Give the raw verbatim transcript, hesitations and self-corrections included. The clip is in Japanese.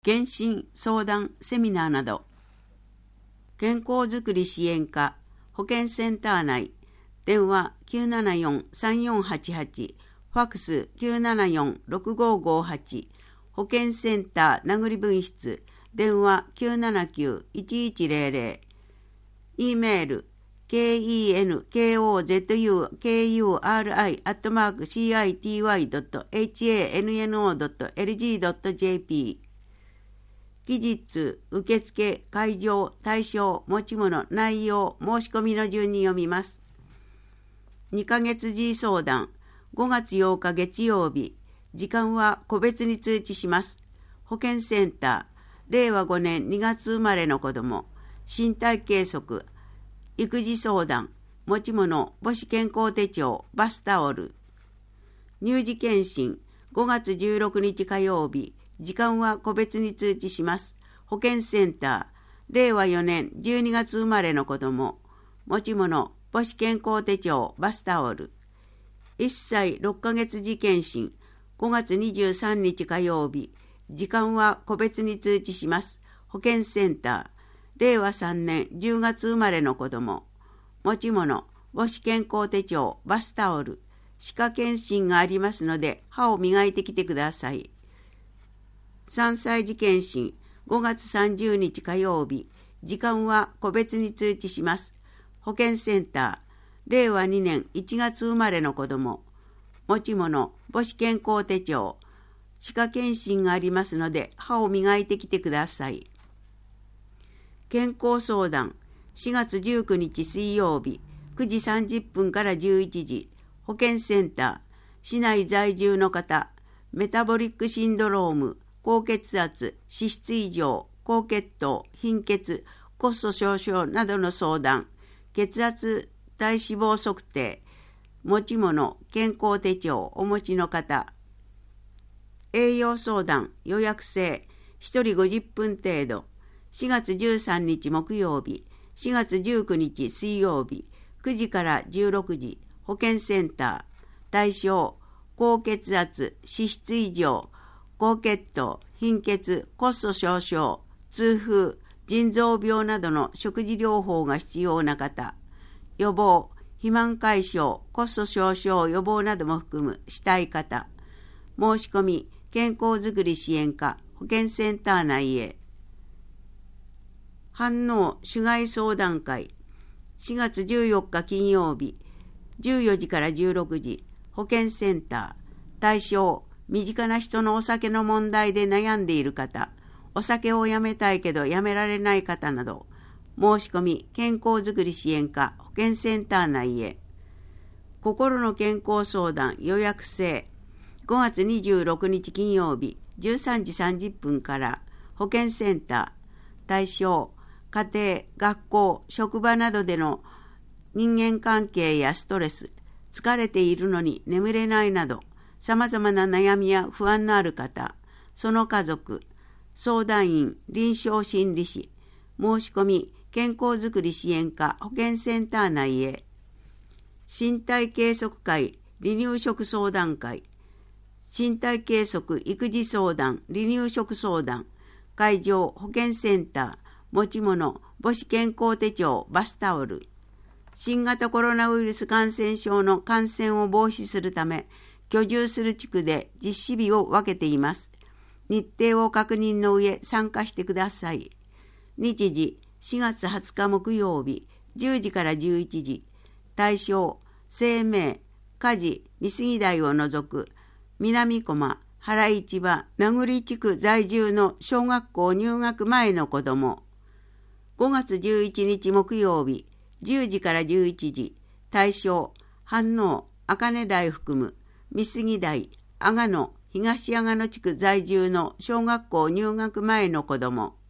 検診相談セミナーなど、健康づくり支援課保健センター内、電話 きゅうななよんさんよんはちはち、ファックス きゅうななよんろくごごはち、保健センター名栗分室、電話 きゅうななきゅういちいちゼロゼロ、E メール ケンコズクリ アットマーク シーアイティーワイドットハンノードットエルジードットジェーピー、期日、受付、会場、対象、持ち物、内容、申し込みの順に読みます。にかげつ時相談、ごがつようか月曜日、時間は個別に通知します。保健センター、れいわごねんにがつ生まれの子ども、身体計測、育児相談、持ち物、母子健康手帳、バスタオル。乳児検診、ごがつじゅうろくにち火曜日、時間は個別に通知します。保健センター、れいわよねんじゅうにがつ生まれの子ども、持ち物、母子健康手帳、バスタオル。いっさいろっかげつ時検診、ごがつにじゅうさんにち火曜日、時間は個別に通知します。保健センター、れいわさんねんじゅうがつ生まれの子ども、持ち物、母子健康手帳、バスタオル。歯科検診がありますので、歯を磨いてきてください。さんさい児検診、ごがつさんじゅうにち火曜日、時間は個別に通知します。保健センター、れいわにねんいちがつ生まれの子ども、持ち物、母子健康手帳、歯科検診がありますので、歯を磨いてきてください。健康相談、しがつじゅうくにち水曜日、くじさんじゅっぷんからじゅういちじ、保健センター、市内在住の方、メタボリックシンドローム、高血圧、脂質異常、高血糖、貧血、骨粗しょう症などの相談、血圧、体脂肪測定、持ち物、健康手帳をお持ちの方、栄養相談、予約制、ひとりごじゅっぷん程度、しがつじゅうさんにち木曜日、しがつじゅうくにち水曜日、くじからじゅうろくじ、保健センター、対象、高血圧、脂質異常、高血糖、貧血、骨粗しょう症、痛風、腎臓病などの食事療法が必要な方、予防、肥満解消、骨粗しょう症予防なども含むしたい方、申し込み、健康づくり支援課、保健センター内へ。飯能主害相談会、しがつじゅうよっか金曜日、じゅうよじからじゅうろくじ、保健センター、対象、身近な人のお酒の問題で悩んでいる方、お酒をやめたいけどやめられない方など、申し込み、健康づくり支援課、保健センター内へ。心の健康相談予約制、ごがつにじゅうろくにち金曜日、じゅうさんじさんじゅっぷんから、保健センター、対象、家庭、学校、職場などでの人間関係やストレス、疲れているのに眠れないなど、さまざまな悩みや不安のある方、その家族、相談員、臨床心理士、申し込み、健康づくり支援課、保健センター内へ。身体計測会、離乳食相談会、身体計測育児相談、離乳食相談、会場、保健センター、持ち物、母子健康手帳、バスタオル。新型コロナウイルス感染症の感染を防止するため、居住する地区で実施日を分けています。日程を確認の上参加してください。日時、しがつはつか木曜日、じゅうじからじゅういちじ。対象、生命、家事、美杉台を除く、南駒、原市場、名栗地区在住の小学校入学前の子ども。ごがつじゅういちにち木曜日、じゅうじからじゅういちじ。対象、飯能、茜台含む、美杉台、阿賀野、東阿賀野地区在住の小学校入学前の子ども。